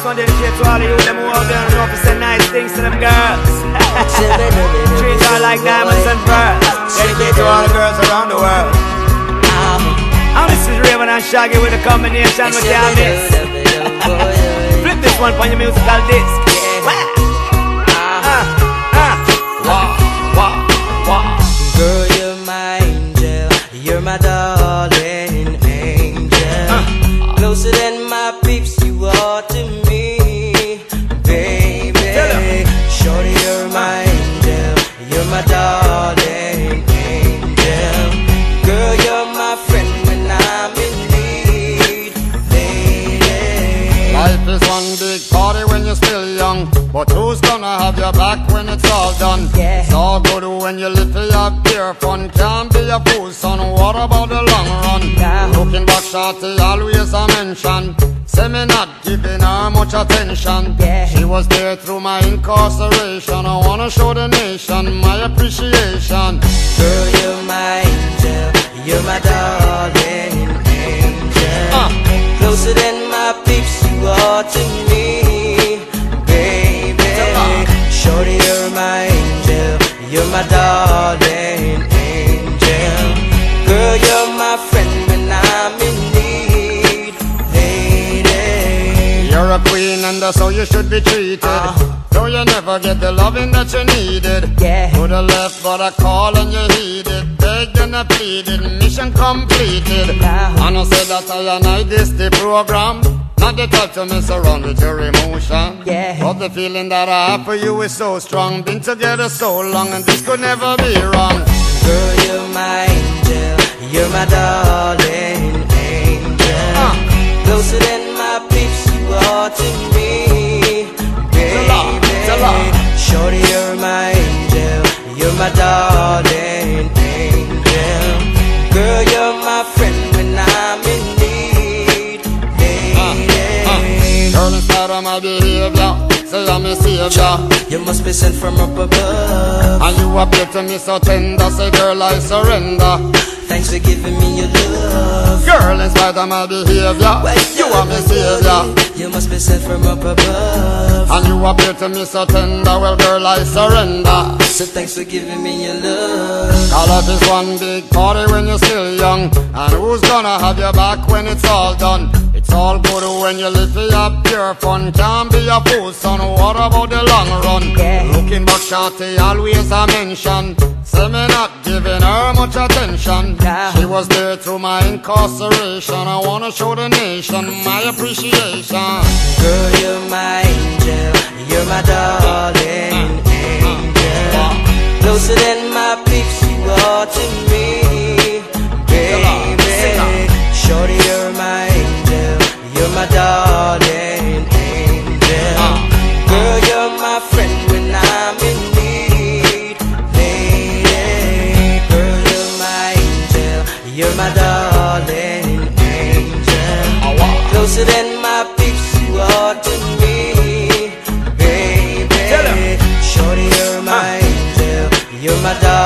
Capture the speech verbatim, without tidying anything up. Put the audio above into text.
one dedicated to all of you them who out there and know to say nice things to them girls. Treat her like diamonds and pearls. Dedicated to all the girls around the world. And this is Raven and Shaggy with a combination with your mix. Flip this one on your musical disc. Girl, you're my angel, you're my darling angel. uh. Closer than my peeps, you are to me, baby. Shorty, you're my angel, you're my darling angel. Girl, you're my friend when I'm in need, lady. Life is one big party when you're still young, but who's gonna have your back when it's all done? Yeah. It's all good when you little have pure fun. Can't be a fool, son, what about the long run? Yeah. Looking back, shorty, always a mention. Say me not giving her much attention. Yeah. She was there through my incarceration. I wanna show the nation my appreciation. Girl, you're my angel, you're my darling angel. uh. Closer than my peeps, you are to me, baby. Shorty, you're my angel, you're my darling angel. Girl, you're my friend when I'm in need, lady. You're a queen and that's how you should be treated. uh. Though you never get the loving that you needed. Yeah. Coulda left but I call and you heeded. Begged and I pleaded, mission completed. Wow. And I said that I and I this the program. Not the type to mess around with your emotion. Yeah. But the feeling that I have for you is so strong. Been together so long and this could never be wrong. Girl, you're my angel, you're my darling angel. uh. Closer than my peeps, you are to me, baby. Shorty, you're my angel, you're my darling angel. Girl, you're my friend when I'm in need, lady. uh, uh. Girl, in spite of my behavior, say I'm a savior. You must be sent from up above, and you appear to me so tender. Say girl, I surrender. Thanks for giving me your love. Girl, in spite of my behavior, Wait, you are my savior. You must be sent from up above, and you appear to me so tender. Well, girl, I surrender. So thanks for giving me your love. All of is one big party when you're still young. And who's gonna have your back when it's all done? It's all good when you live for your pure fun. Can't be a fool, son, what about the long run? Yeah. Looking back, shorty, always a mention. Say me not giving her much attention. Yeah. She was there through my incarceration. I wanna show the nation my appreciation. Girl, you're my angel, you're my darling angel. Closer than my peeps, you are to me, baby. Shorty, you're my angel, you're my darling angel. Girl, you're my friend when I'm in need, lady. Girl, you're my angel, you're my darling angel. Closer than my peeps, you are to me, baby. Shorty, you're my angel, you're my darling.